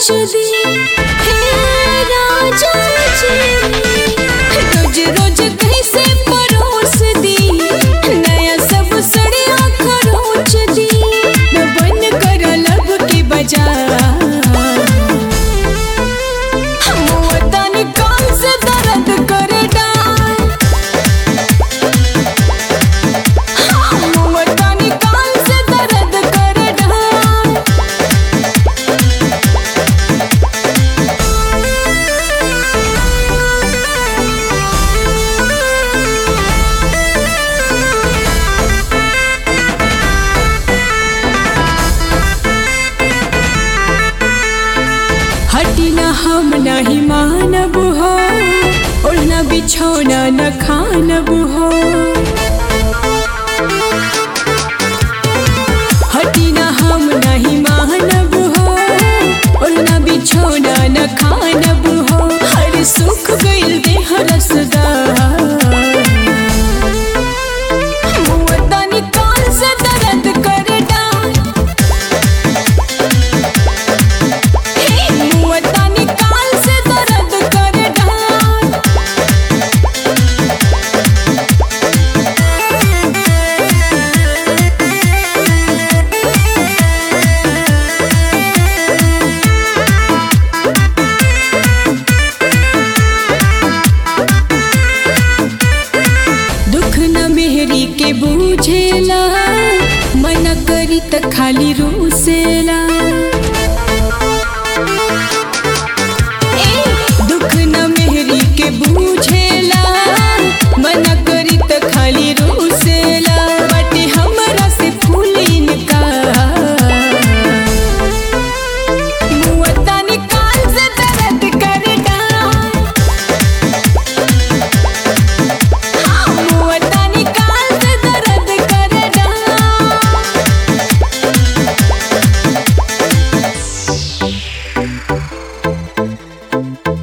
दी हे राजा जी, रोज रोज कैसे परोस दी, नया सब सड़िया खरोच दी, न बन कर लब की बाजार। हम नहीं मानब हो, ओढ़ना बिछौना न खानब